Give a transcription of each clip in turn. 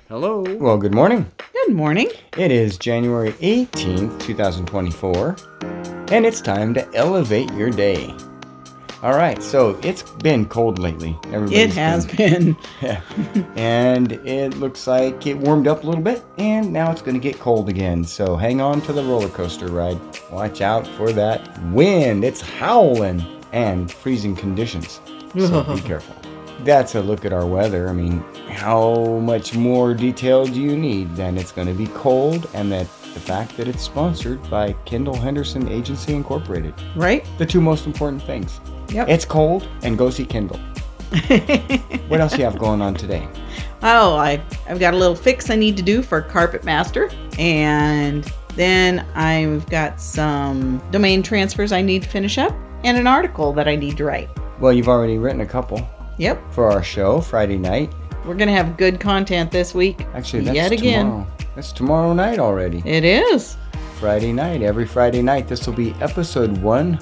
Hello. Well, good morning. Good morning. It is January 18th, 2024, and it's time to elevate your day. All right, so it's been cold lately. It has been. Yeah. And it looks like it warmed up a little bit, and now it's going to get cold again. So hang on to the roller coaster ride. Watch out for that wind. It's howling and freezing conditions. So be careful. That's a look at our weather. I mean, how much more detail do you need than it's going to be cold and that the fact that it's sponsored by Kendall Henderson Agency Incorporated. Right? The two most important things. Yep. It's cold and go see Kendall. What else do you have going on today? Oh, I've got a little fix I need to do for Carpet Master. And then I've got some domain transfers I need to finish up and an article that I need to write. Well, you've already written a couple. Yep. For our show, Friday night. We're going to have good content this week. Actually, that's yet again. Tomorrow. That's tomorrow night already. It is. Friday night. Every Friday night. This will be episode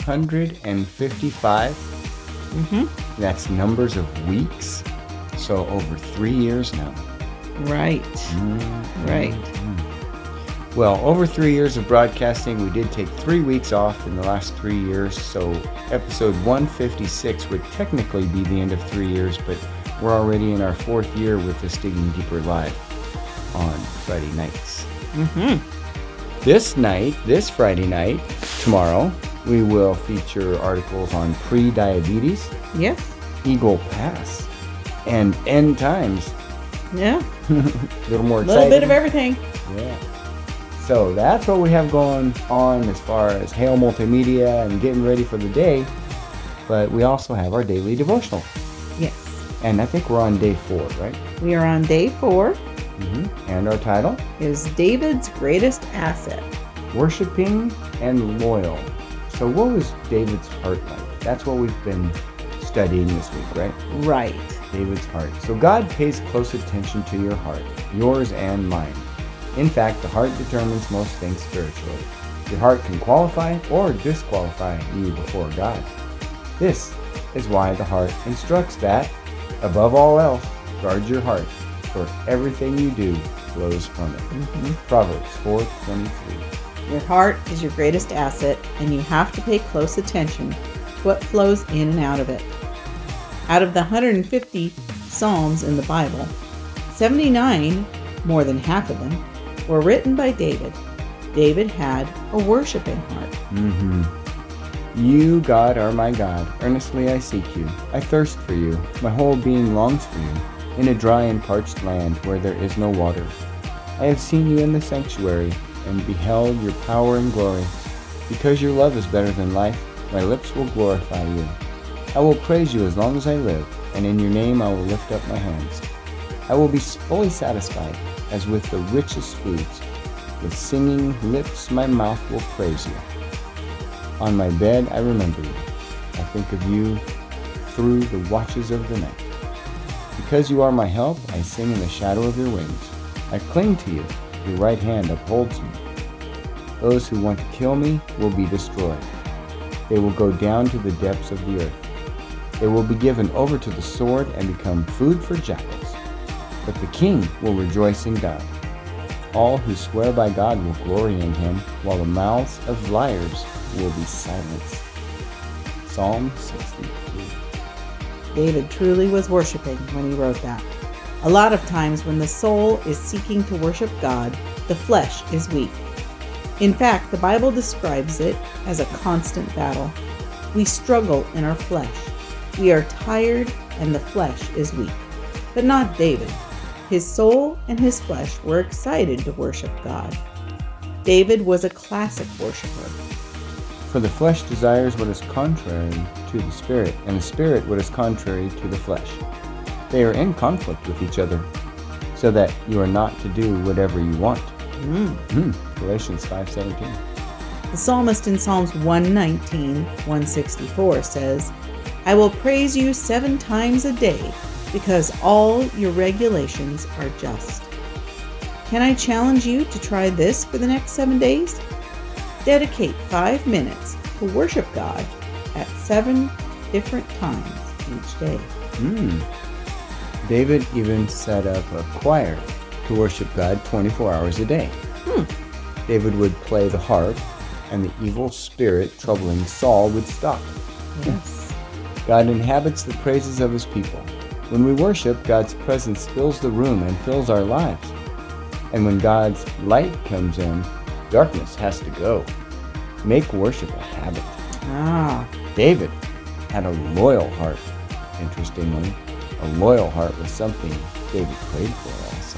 155. That's numbers of weeks. So over 3 years now. Right. Right. Well, over 3 years of broadcasting, we did take 3 weeks off in the last 3 years. So episode 156 would technically be the end of 3 years, but we're already in our 4th year with this Digging Deeper Live on Friday nights. This Friday night, tomorrow, we will feature articles on pre-diabetes, Yes. Eagle Pass, and end times. Yeah. A little more A exciting. little bit of everything. Yeah. So that's what we have going on as far as Hail Multimedia and getting ready for the day. But we also have our daily devotional. Yes. And I think we're on day 4, right? We are on day 4. And our title? Is David's greatest asset. Worshiping and Loyal. So what was David's heart like? That's what we've been studying this week, right? Right. David's heart. So God pays close attention to your heart, yours and mine. In fact, the heart determines most things spiritually. Your heart can qualify or disqualify you before God. This is why the heart instructs that, above all else, guard your heart, for everything you do flows from it. Proverbs 4:23. Your heart is your greatest asset, and you have to pay close attention to what flows in and out of it. Out of the 150 Psalms in the Bible, 79, more than half of them, were written by David. David had a worshiping heart. You, God, are my God. Earnestly I seek you. I thirst for you. My whole being longs for you, in a dry and parched land where there is no water. I have seen you in the sanctuary and beheld your power and glory. Because your love is better than life, my lips will glorify you. I will praise you as long as I live, and in your name I will lift up my hands. I will be fully satisfied as with the richest foods. With singing lips my mouth will praise you. On my bed I remember you. I think of you through the watches of the night. Because you are my help, I sing in the shadow of your wings. I cling to you. Your right hand upholds me. Those who want to kill me will be destroyed. They will go down to the depths of the earth. They will be given over to the sword and become food for jackals. But the king will rejoice in God. All who swear by God will glory in him, while the mouths of liars will be silenced. Psalm 63. David truly was worshiping when he wrote that. A lot of times when the soul is seeking to worship God, the flesh is weak. In fact, the Bible describes it as a constant battle. We struggle in our flesh. We are tired and the flesh is weak. But not David. His soul and his flesh were excited to worship God. David was a classic worshiper. For the flesh desires what is contrary to the spirit, and the spirit what is contrary to the flesh. They are in conflict with each other, so that you are not to do whatever you want. Galatians 5:17. The psalmist in Psalms 119, 164 says, I will praise you 7 times a day, because all your regulations are just. Can I challenge you to try this for the next 7 days? Dedicate 5 minutes to worship God at 7 different times each day. David even set up a choir to worship God 24 hours a day. David would play the harp, and the evil spirit troubling Saul would stop. Yes. God inhabits the praises of his people. When we worship, God's presence fills the room and fills our lives. And when God's light comes in, darkness has to go. Make worship a habit. David had a loyal heart. Interestingly, a loyal heart was something David prayed for also.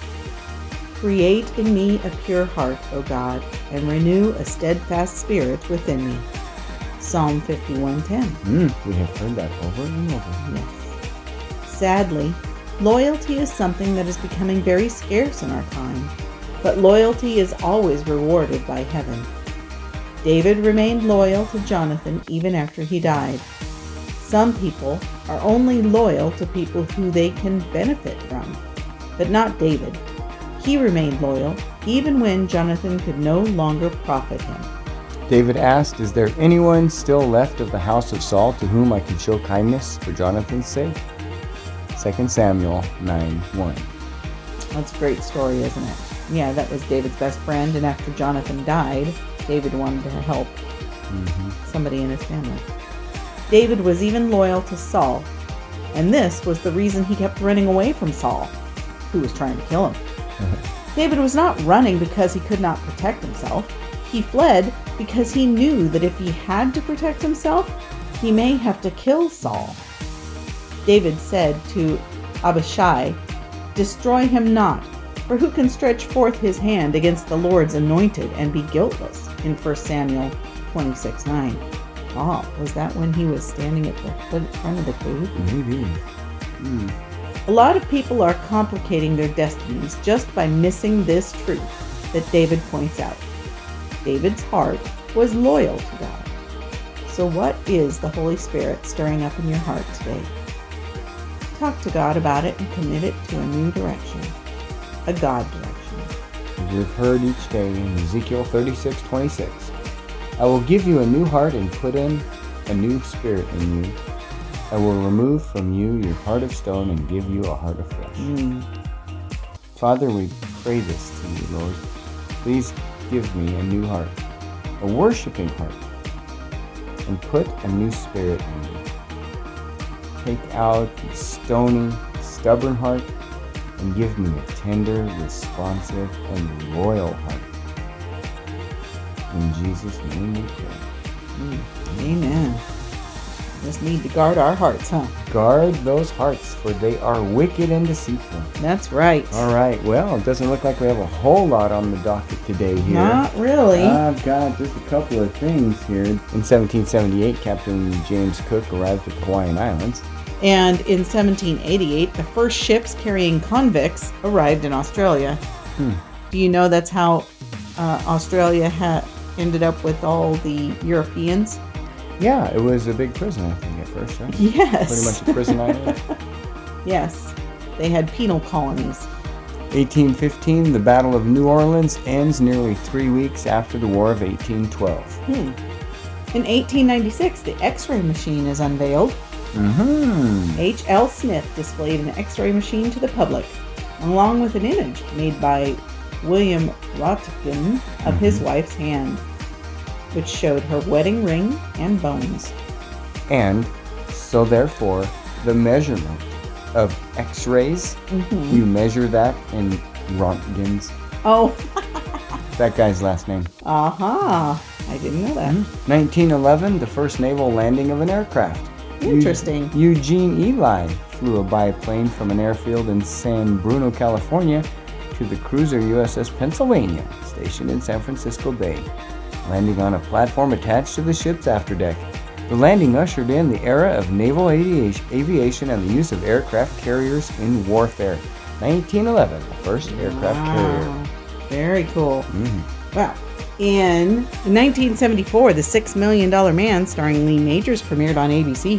Create in me a pure heart, O God, and renew a steadfast spirit within me. Psalm 51:10. We have heard that over and over. Yes. Sadly, loyalty is something that is becoming very scarce in our time, but loyalty is always rewarded by heaven. David remained loyal to Jonathan even after he died. Some people are only loyal to people who they can benefit from, but not David. He remained loyal even when Jonathan could no longer profit him. David asked, "Is there anyone still left of the house of Saul to whom I can show kindness for Jonathan's sake?" 2 Samuel 9:1. That's a great story, isn't it? Yeah, that was David's best friend, and after Jonathan died, David wanted to help somebody in his family. David was even loyal to Saul, and this was the reason he kept running away from Saul, who was trying to kill him. David was not running because he could not protect himself. He fled because he knew that if he had to protect himself, he may have to kill Saul. David said to Abishai, "Destroy him not, for who can stretch forth his hand against the Lord's anointed and be guiltless?" in 1 Samuel 26:9. Oh, was that when he was standing at the front of the cave? Maybe. A lot of people are complicating their destinies just by missing this truth that David points out. David's heart was loyal to God. So what is the Holy Spirit stirring up in your heart today? Talk to God about it and commit it to a new direction, a God direction. As we've heard each day in Ezekiel 36:26, "I will give you a new heart and put in a new spirit in you. I will remove from you your heart of stone and give you a heart of flesh." Father, we pray this to you, Lord. Please give me a new heart, a worshiping heart, and put a new spirit in me. Take out the stony, stubborn heart and give me a tender, responsive, and loyal heart. In Jesus' name we pray. Amen. Just need to guard our hearts, huh? Guard those hearts, for they are wicked and deceitful. That's right. All right, well, it doesn't look like we have a whole lot on the docket today here. Not really. I've got just a couple of things here. In 1778, Captain James Cook arrived at the Hawaiian Islands. And in 1788, the first ships carrying convicts arrived in Australia. Do you know that's how Australia ended up with all the Europeans? Yeah, it was a big prison, I think, at first, right? Yes. Pretty much a prison island. Yes. They had penal colonies. 1815, the Battle of New Orleans ends nearly 3 weeks after the War of 1812. In 1896, the X-ray machine is unveiled. H.L. Smith displayed an X-ray machine to the public, along with an image made by William Roentgen of his wife's hand, which showed her wedding ring and bones. And so therefore, the measurement of X-rays, you measure that in Roentgen's. Oh. That guy's last name. I didn't know that. 1911, the first naval landing of an aircraft. Interesting. Eugene Ely flew a biplane from an airfield in San Bruno, California, to the cruiser USS Pennsylvania, stationed in San Francisco Bay, landing on a platform attached to the ship's afterdeck. The landing ushered in the era of naval aviation and the use of aircraft carriers in warfare. 1911, the first aircraft carrier. Very cool. Wow. In 1974, The $6 Million Man, starring Lee Majors, premiered on ABC.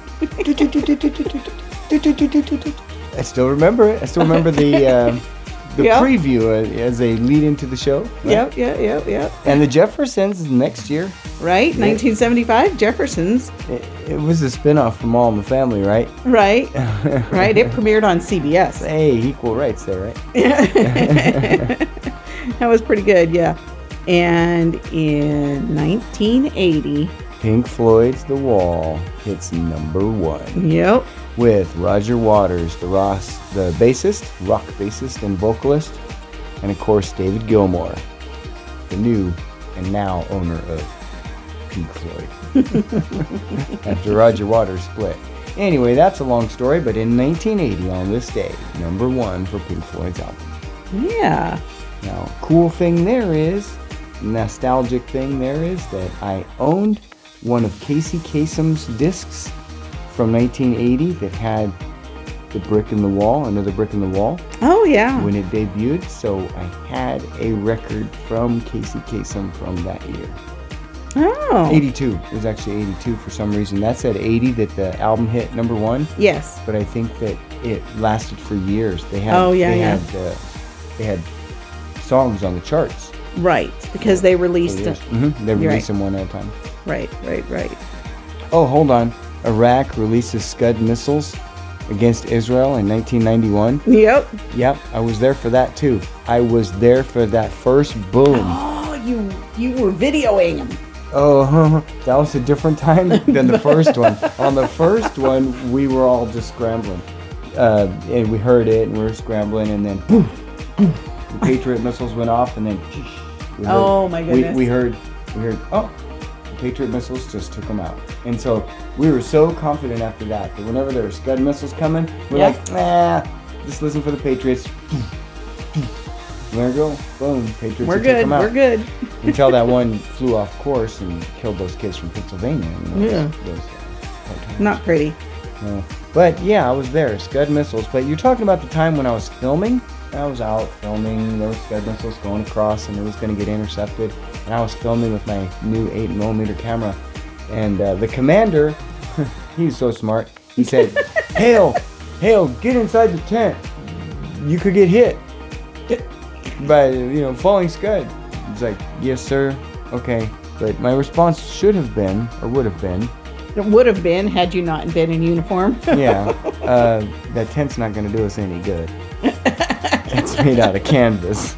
I I still remember it. I still remember the Yep. preview as a lead into the show. Right? Yep. And the Jeffersons next year. Right? 1975, Jeffersons. It was a spinoff from All in the Family, right? Right. Right. It premiered on CBS. Hey, equal rights there, right? That was pretty good, yeah. And in 1980, Pink Floyd's The Wall hits number 1. yep, With Roger Waters, the bassist, rock bassist and vocalist, and of course David Gilmour, the new and now owner of Pink Floyd. After Roger Waters split. Anyway, that's a long story, but in 1980 on this day, number 1 for Pink Floyd's album. yeah. Now, cool thing there is, nostalgic thing there is that I owned one of Casey Kasem's discs from 1980 that had the brick in the wall, another brick in the wall, Oh, yeah. when it debuted. So I had a record from Casey Kasem from that year. Oh. 82. It was actually 82 for some reason. That said 80 that the album hit number 1, Yes. but I think that it lasted for years. They had, Oh, yeah, they yeah. had, they had songs on the charts. Right. Because they released They it. release them one at a time. Right. Oh, hold on. Iraq releases Scud missiles against Israel in 1991. Yep. Yep, I was there for that too. I was there for that first boom. Oh, you were videoing them. Oh, that was a different time than the first one. On the first one, we were all just scrambling. And we heard it, and we were scrambling, and then boom, boom, the Patriot missiles went off, and then we heard, Oh, my goodness. we heard, oh, the Patriot missiles just took them out. And so we were so confident after that whenever there were Scud missiles coming, we're Yeah. like, just listen for the Patriots. There we go. Boom. Patriots We're took them good. out. We're good. Until that one flew off course and killed those kids from Pennsylvania. Yeah. Those Not pretty. But yeah, I was there. Scud missiles. But you're talking about the time when I was filming. I was out filming. There were Scud missiles going across, and it was going to get intercepted. And I was filming with my new 8mm camera. And the commander, he was so smart. He said, Hale, get inside the tent. You could get hit by, falling Scud. It's like, yes, sir. Okay. But my response should have been, or would have been, It would have been had you not been in uniform. yeah, that tent's not going to do us any good. It's made out of canvas.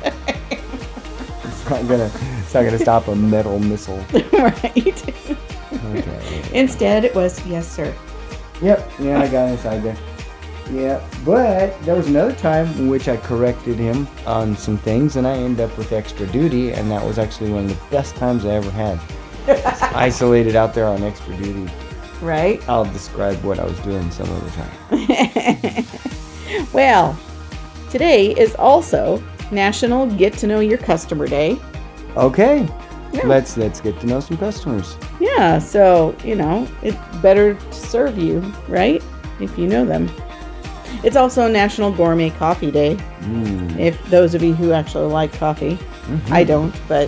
It's not gonna stop a metal missile. Right. Okay. Instead, it was, yes, sir. Yep. Yeah, I got inside there. Yeah, but there was another time in which I corrected him on some things, and I ended up with extra duty, and that was actually one of the best times I ever had. Isolated out there on extra duty. Right. I'll describe what I was doing some other time. Well, today is also National Get to Know Your Customer Day. Okay. Yeah. Let's get to know some customers. Yeah, so, it's better to serve you, right? If you know them. It's also National Gourmet Coffee Day. If those of you who actually like coffee. Mhm. I don't, but,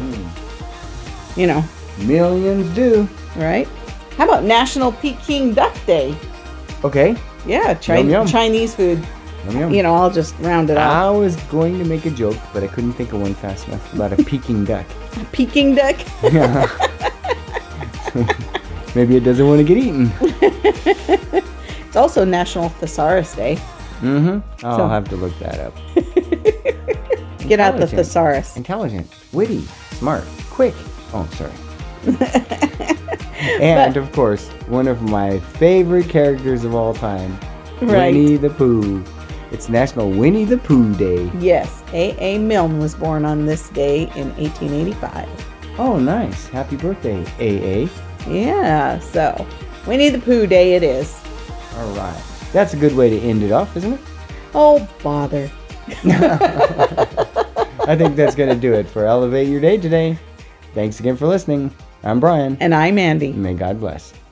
Millions do. right? How about National Peking Duck Day? Okay. Yeah, Yum, yum. Chinese food. Yum, yum. I'll just round it I off. was going to make a joke, but I couldn't think of one fast enough about a Peking duck. Peking duck? Maybe it doesn't want to get eaten. It's also National Thesaurus Day. I'll So- have to look that up. Get out the Intelligent. thesaurus. Intelligent, witty, smart, quick. Oh, sorry. And of course, one of my favorite characters of all time, Right. Winnie the Pooh. It's National Winnie the Pooh Day. Yes, A.A. Milne was born on this day in 1885. Oh, nice. Happy birthday, AA. Yeah, so Winnie the Pooh Day it is. All right. That's a good way to end it off, isn't it? Oh, bother. I think that's going to do it for Elevate Your Day today. Thanks again for listening. I'm Brian. And I'm Andy. May God bless.